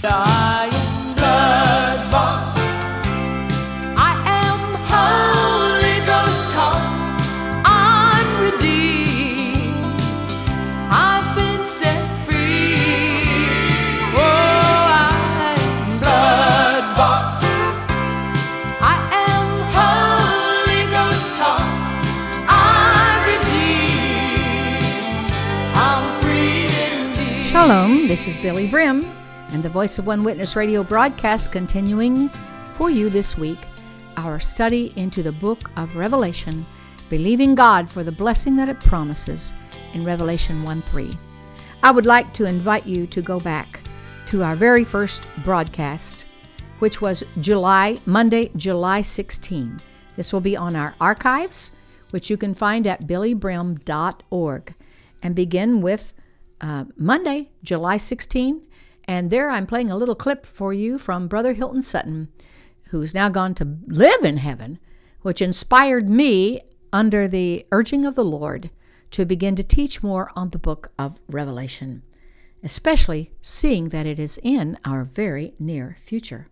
I am blood-bought. I am Holy Ghost taught. I'm redeemed. I've been set free. Oh, I am blood-bought. I am Holy Ghost taught. I'm redeemed. I'm free indeed. Shalom, this is Billy Brim, and the Voice of One Witness radio broadcast continuing for you this week, our study into the book of Revelation, believing God for the blessing that it promises in Revelation 1:3. I would like to invite you to go back to our very first broadcast, which was Monday, July 16. This will be on our archives, which you can find at billybrim.org, and begin with Monday, July 16. And there I'm playing a little clip for you from Brother Hilton Sutton, who's now gone to live in heaven, which inspired me under the urging of the Lord to begin to teach more on the book of Revelation, especially seeing that it is in our very near future.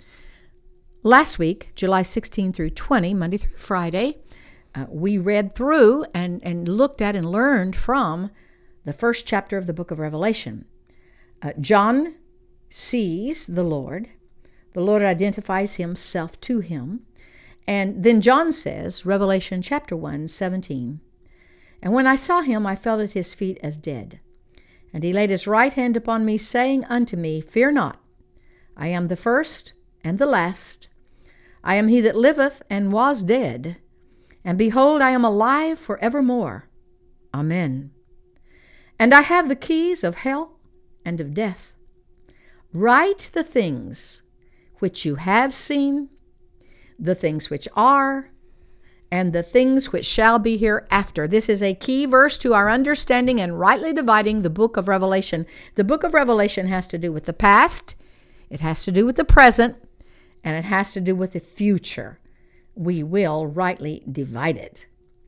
Last week, July 16 through 20, Monday through Friday, we read through and looked at and learned from the first chapter of the book of Revelation. John sees the Lord. The Lord identifies himself to him. And then John says, Revelation chapter 1, 17, "And when I saw him, I fell at his feet as dead. And he laid his right hand upon me, saying unto me, Fear not, I am the first and the last. I am he that liveth and was dead. And behold, I am alive forevermore. Amen. And I have the keys of hell and of death. Write the things which you have seen, the things which are, and the things which shall be hereafter." This is a key verse to our understanding and rightly dividing the book of Revelation. The book of Revelation has to do with the past, it has to do with the present, and it has to do with the future. We will rightly divide it.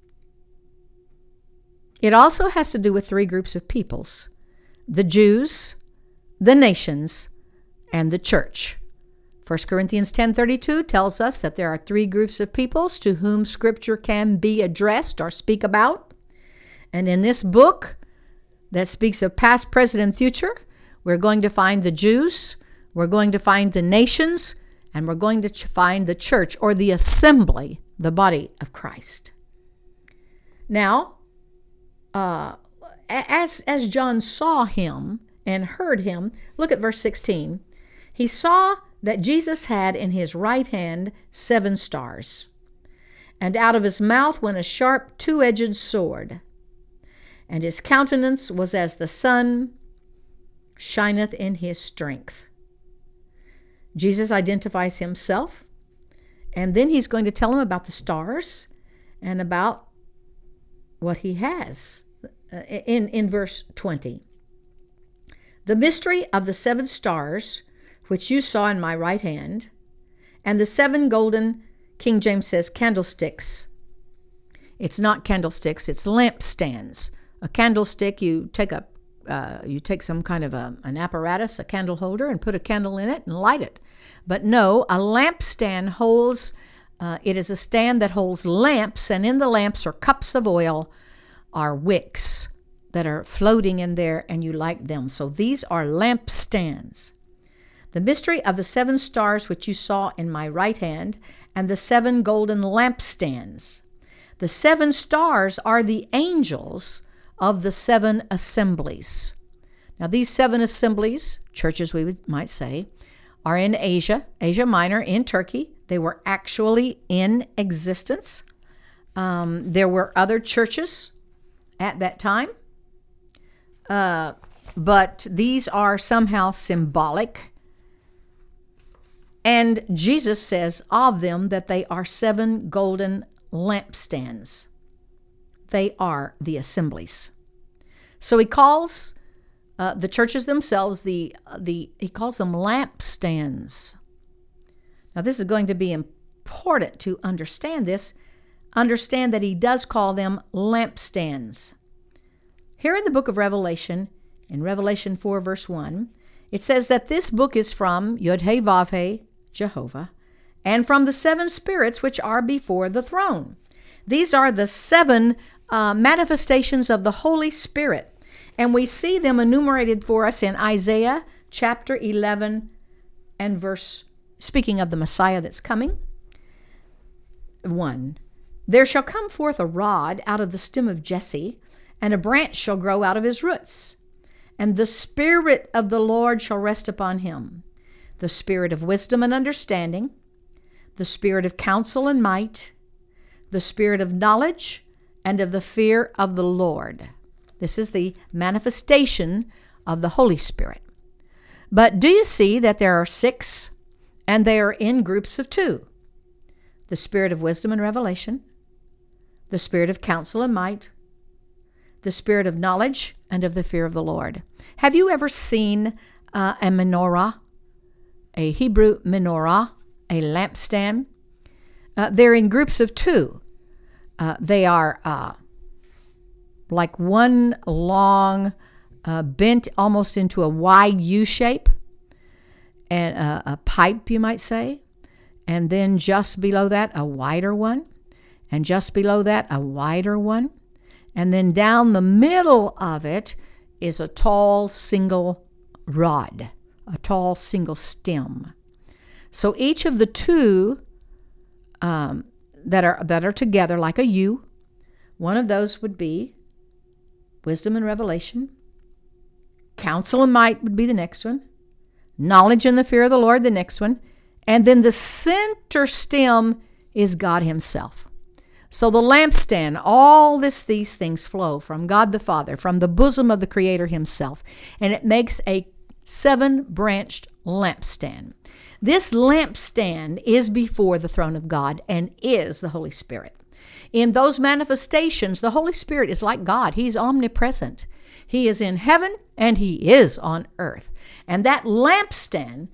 It also has to do with three groups of peoples: the Jews, the nations, and the church. 1 Corinthians 10:32 tells us that there are three groups of peoples to whom Scripture can be addressed or speak about. And in this book that speaks of past, present, and future, we're going to find the Jews, we're going to find the nations, and we're going to find the church, or the assembly, the body of Christ. Now, as John saw him and heard him, look at verse 16. He saw that Jesus had in his right hand 7 stars, and out of his mouth went a sharp two-edged sword, and his countenance was as the sun shineth in his strength. Jesus identifies himself, and then he's going to tell him about the stars and about what he has in verse 20. "The mystery of the 7 stars, which you saw in my right hand, and the 7 golden," King James says, "candlesticks." It's not candlesticks, it's lampstands. A candlestick, you take some kind of an apparatus, a candle holder, and put a candle in it and light it. But no, a lampstand holds, it is a stand that holds lamps, and in the lamps are cups of oil, are wicks that are floating in there, and you light them. So these are lampstands. "The mystery of the 7 stars which you saw in my right hand, and the 7 golden lampstands." The 7 stars are the angels of the 7 assemblies. Now, these 7 assemblies, churches we might say, are in Asia Minor, in Turkey. They were actually in existence. There were other churches at that time, but these are somehow symbolic. And Jesus says of them that they are 7 golden lampstands. They are the assemblies. So he calls the churches themselves, he calls them lampstands. Now, this is going to be important to understand this. Understand that he does call them lampstands. Here in the book of Revelation, in Revelation 4, verse 1, It says that this book is from Yod-Heh-Vav-Heh, Jehovah, and from the 7 spirits which are before the throne. These are the 7 manifestations of the Holy Spirit, and we see them enumerated for us in Isaiah chapter 11 and verse, speaking of the Messiah that's coming. 1. There shall come forth a rod out of the stem of Jesse, and a branch shall grow out of his roots. And the Spirit of the Lord shall rest upon him, the Spirit of wisdom and understanding, the Spirit of counsel and might, the Spirit of knowledge and of the fear of the Lord. This is the manifestation of the Holy Spirit. But do you see that there are 6, and they are in groups of 2? The Spirit of wisdom and revelation, the Spirit of counsel and might, the Spirit of knowledge and of the fear of the Lord. Have you ever seen a menorah, a Hebrew menorah, a lampstand? They're in groups of 2. They are like one long, bent almost into a wide U shape, and a pipe, you might say. And then just below that, a wider one. And just below that, a wider one. And then down the middle of it is a tall single rod, a tall single stem. So each of the 2 that are together like a U, one of those would be wisdom and revelation. Counsel and might would be the next one. Knowledge and the fear of the Lord, the next one. And then the center stem is God himself. So the lampstand, all these things flow from God the Father, from the bosom of the Creator himself. And it makes a 7-branched lampstand. This lampstand is before the throne of God and is the Holy Spirit. In those manifestations, the Holy Spirit is like God. He's omnipresent. He is in heaven and he is on earth. And that lampstand,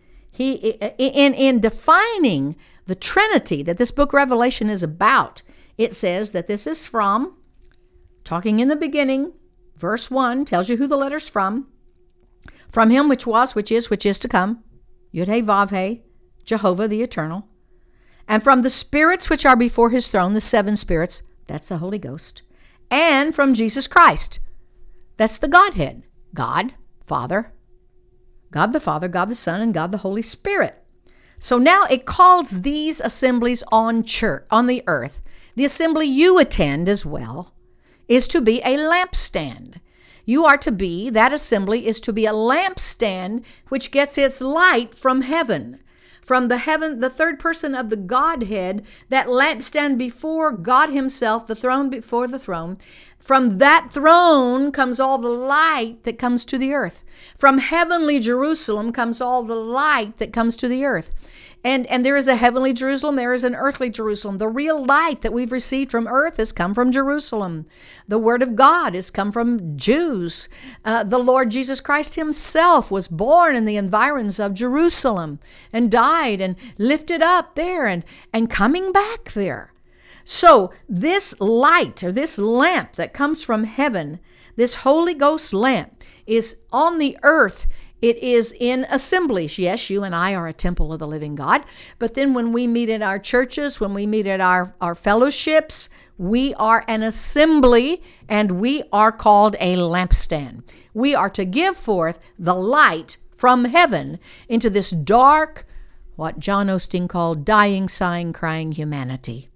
in defining the Trinity that this book Revelation is about, it says that this is from, talking in the beginning, verse 1 tells you who the letter's from him which was, which is to come, Yod-Heh-Vav-Heh, Jehovah the Eternal, and from the spirits which are before his throne, the 7 spirits, that's the Holy Ghost, and from Jesus Christ, that's the Godhead, God the Father, God the Son, and God the Holy Spirit. So now it calls these assemblies on the earth. The assembly you attend as well is to be a lampstand. That assembly is to be a lampstand which gets its light from heaven. From the third person of the Godhead, that lampstand before God himself, the throne before the throne. From that throne comes all the light that comes to the earth. From heavenly Jerusalem comes all the light that comes to the earth. And there is a heavenly Jerusalem, there is an earthly Jerusalem. The real light that we've received from earth has come from Jerusalem. The word of God has come from Jews. The Lord Jesus Christ himself was born in the environs of Jerusalem and died and lifted up there and coming back there. So this light or this lamp that comes from heaven, this Holy Ghost lamp, is on the earth. It is in assemblies. Yes, you and I are a temple of the living God. But then when we meet in our churches, when we meet at our fellowships, we are an assembly and we are called a lampstand. We are to give forth the light from heaven into this dark, what John Osteen called dying, sighing, crying humanity.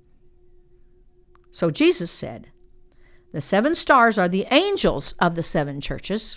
So Jesus said, the 7 stars are the angels of the 7 churches.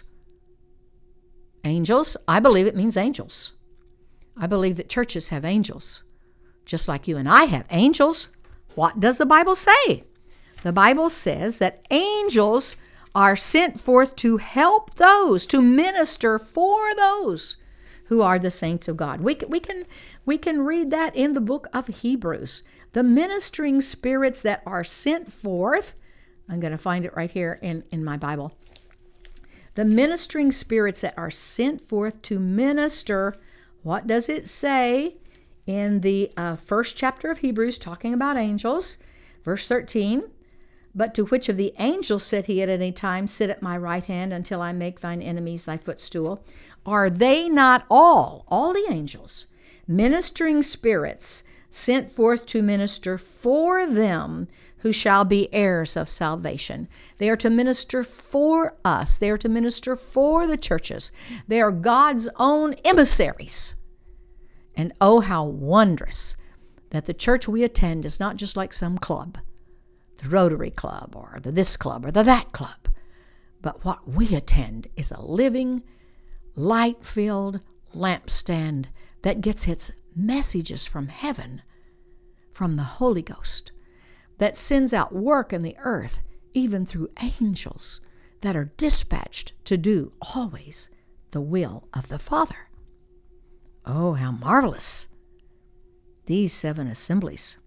Angels, I believe it means angels. I believe that churches have angels, just like you and I have angels. What does the Bible say? The Bible says that angels are sent forth to help those, to minister for those who are the saints of God. We can read that in the book of Hebrews. The ministering spirits that are sent forth, I'm going to find it right here in my Bible. The ministering spirits that are sent forth to minister, what does it say in the first chapter of Hebrews, talking about angels? Verse 13, but to which of the angels said he at any time, sit at my right hand until I make thine enemies thy footstool? Are they not all the angels, ministering spirits sent forth to minister for them who shall be heirs of salvation? They are to minister for us. They are to minister for the churches. They are God's own emissaries. And oh, how wondrous that the church we attend is not just like some club, the Rotary Club or the this club or the that club, but what we attend is a living, light-filled lampstand that gets its messages from heaven, from the Holy Ghost, that sends out work in the earth, even through angels that are dispatched to do always the will of the Father. Oh, how marvelous these 7 assemblies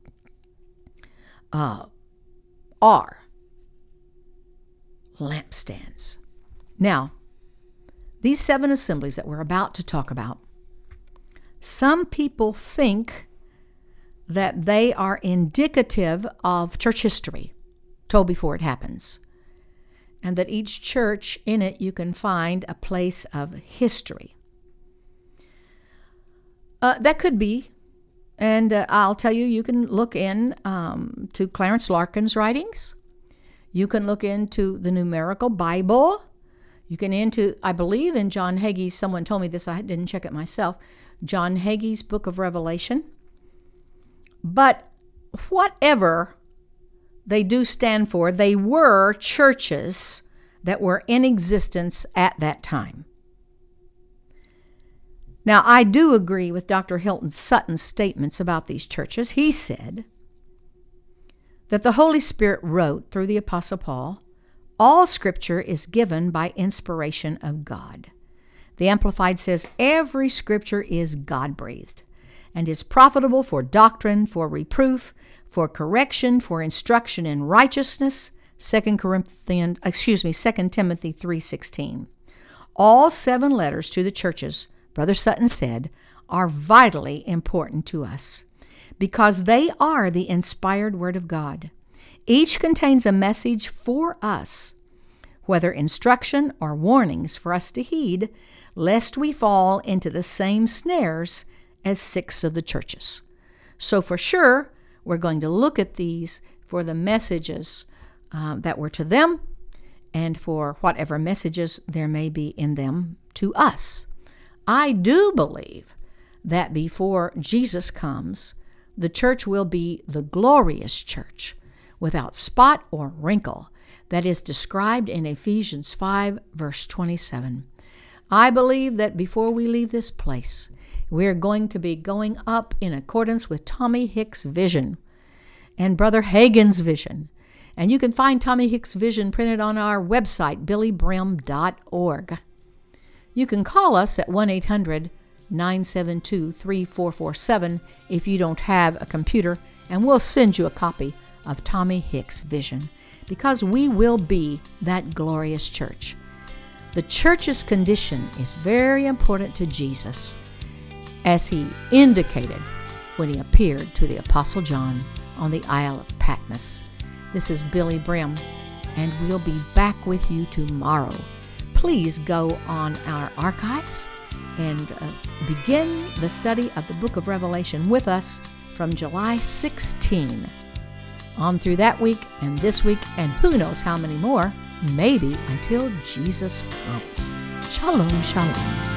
are lampstands. Now, these 7 assemblies that we're about to talk about, some people think that they are indicative of church history, told before it happens, and that each church in it you can find a place of history. That could be, and I'll tell you, you can look in to Clarence Larkin's writings. You can look into the Numerical Bible. You can into, I believe in John Hagee's, someone told me this, I didn't check it myself, John Hagee's Book of Revelation. But whatever they do stand for, they were churches that were in existence at that time. Now, I do agree with Dr. Hilton Sutton's statements about these churches. He said that the Holy Spirit wrote through the Apostle Paul, all Scripture is given by inspiration of God. The Amplified says, every Scripture is God-breathed and is profitable for doctrine, for reproof, for correction, for instruction in righteousness, 2 Timothy 3:16. All 7 letters to the churches, Brother Sutton said, are vitally important to us because they are the inspired Word of God. Each contains a message for us, whether instruction or warnings for us to heed, lest we fall into the same snares as 6 of the churches. So for sure, we're going to look at these for the messages that were to them and for whatever messages there may be in them to us. I do believe that before Jesus comes, the church will be the glorious church, without spot or wrinkle, that is described in Ephesians 5, verse 27. I believe that before we leave this place, we're going to be going up in accordance with Tommy Hicks' vision and Brother Hagin's vision. And you can find Tommy Hicks' vision printed on our website, billybrim.org. You can call us at 1-800-972-3447 if you don't have a computer, and we'll send you a copy of Tommy Hicks' vision, because we will be that glorious church. The church's condition is very important to Jesus, as he indicated when he appeared to the Apostle John on the Isle of Patmos. This is Billy Brim, and we'll be back with you tomorrow. Please go on our archives and begin the study of the book of Revelation with us from July 16 on through that week and this week, and who knows how many more, maybe until Jesus comes. Shalom, shalom.